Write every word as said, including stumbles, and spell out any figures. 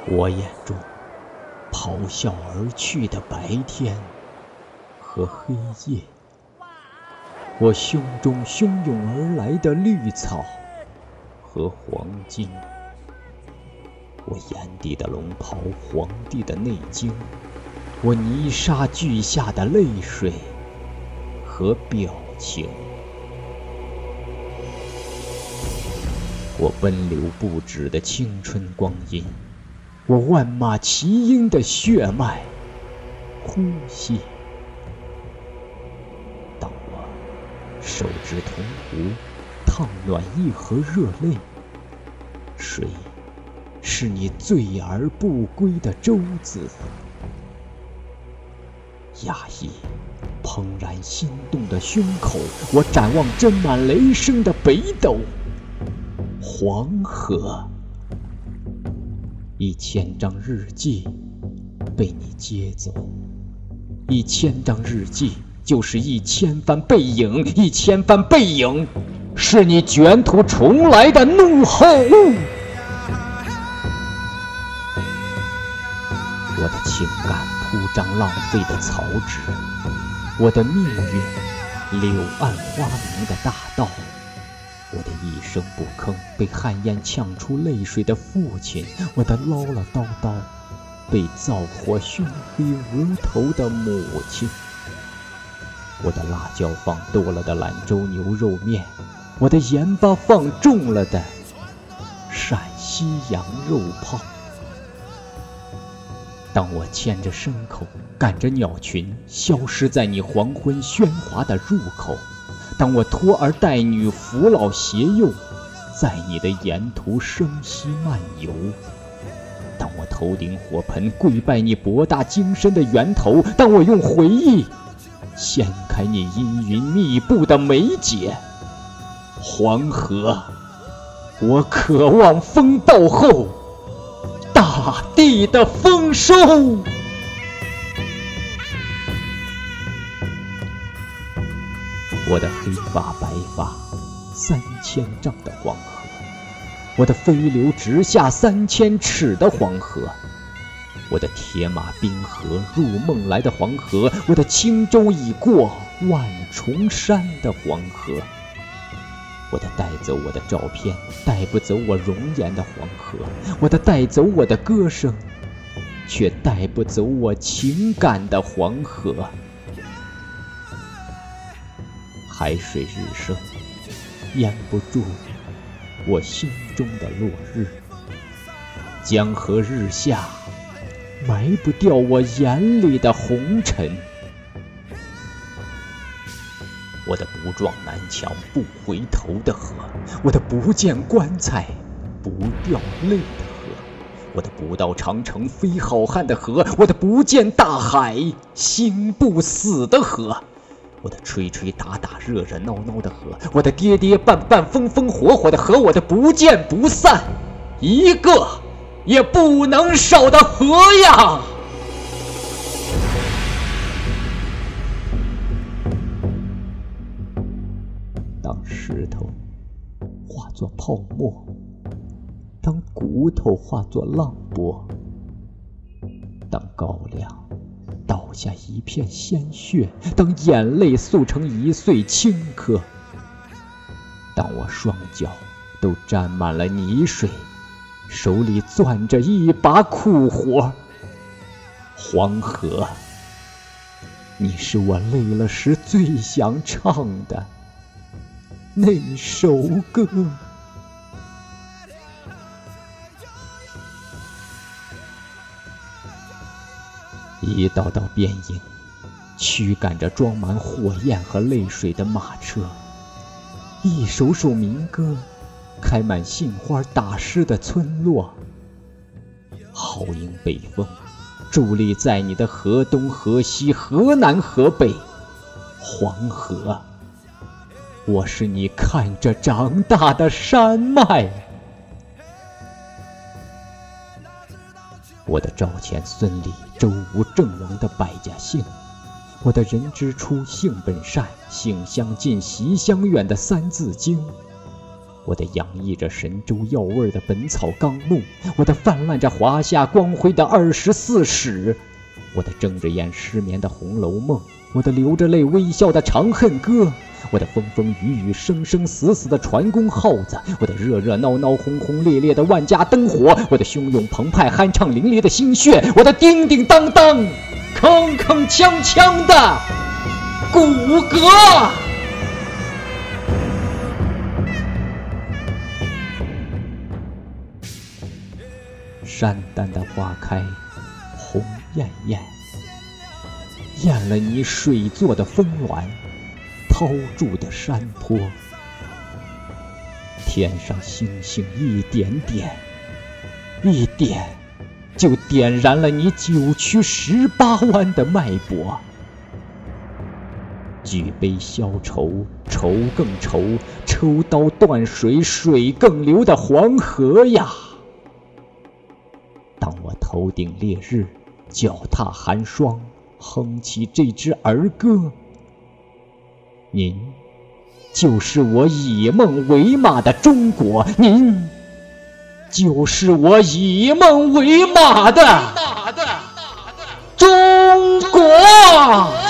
我眼中咆哮而去的白天和黑夜，我胸中汹涌而来的绿草和黄金，我眼底的龙袍，皇帝的内经，我泥沙俱下的泪水和表情，我奔流不止的青春光阴，我万马齐喑的血脉呼吸。当我手执铜壶烫暖一盒热泪，谁是你醉而不归的舟子？压抑怦然心动的胸口，我展望斟满雷声的北斗黄河。一千张日记被你接走，一千张日记就是一千番背影，一千番背影是你卷土重来的怒吼。我的情感铺张浪费的草纸，我的命运柳暗花明的大道，我的一声不吭被汗烟呛出泪水的父亲，我的唠唠叨叨被灶火熏黑额头的母亲，我的辣椒放多了的兰州牛肉面，我的盐巴放重了的陕西羊肉泡。当我牵着牲口赶着鸟群消失在你黄昏喧哗的入口，当我拖儿带女扶老携幼在你的沿途生息漫游，当我头顶火盆跪拜你博大精深的源头，当我用回忆掀开你阴云密布的眉睫，黄河，我渴望风暴后大地的丰收。我的黑发白发三千丈的黄河，我的飞流直下三千尺的黄河，我的铁马冰河入梦来的黄河，我的轻舟已过万重山的黄河，我的带走我的照片带不走我容颜的黄河，我的带走我的歌声却带不走我情感的黄河。海水日升淹不住我心中的落日，江河日下埋不掉我眼里的红尘。我的不撞南墙不回头的河，我的不见棺材不掉泪的河，我的不到长城非好汉的河，我的不见大海心不死的河，我的吹吹打打热热闹闹的河，我的跌跌绊绊风风火火的河，我的不见不散一个也不能少的河呀！当石头化作泡沫，当骨头化作浪波，当高粱倒下一片鲜血，当眼泪塑成一穗青稞，当我双脚都沾满了泥水，手里攥着一把苦活，黄河，你是我累了时最想唱的那首歌。一道道鞭影驱赶着装满火焰和泪水的马车，一首首民歌开满杏花打湿的村落，好迎北风伫立在你的河东河西河南河北，黄河，我是你看着长大的山脉。我的赵钱孙李周吴郑王的百家姓，我的人之初性本善性相近习相远的三字经， 我的洋溢着神州药味的《本草纲目》，我的泛滥着华夏光辉的《二十四史》，我的睁着眼失眠的《红楼梦》，我的流着泪微笑的《长恨歌》，我的风风雨雨生生死死的船工号子，我的热热闹闹轰轰烈烈的万家灯火，我的汹涌澎湃酣畅淋漓的心血，我的叮叮当当铿铿锵锵的骨骼。山丹的花开红艳艳，艳了你水做的峰峦，涛筑的山坡。天上星星一点点，一点就点燃了你九曲十八弯的脉搏。举杯消愁，愁更愁，抽刀断水，水更流的黄河呀！当我头顶烈日，脚踏寒霜，哼起这支儿歌，您就是我以梦为马的中国，您就是我以梦为马的中国。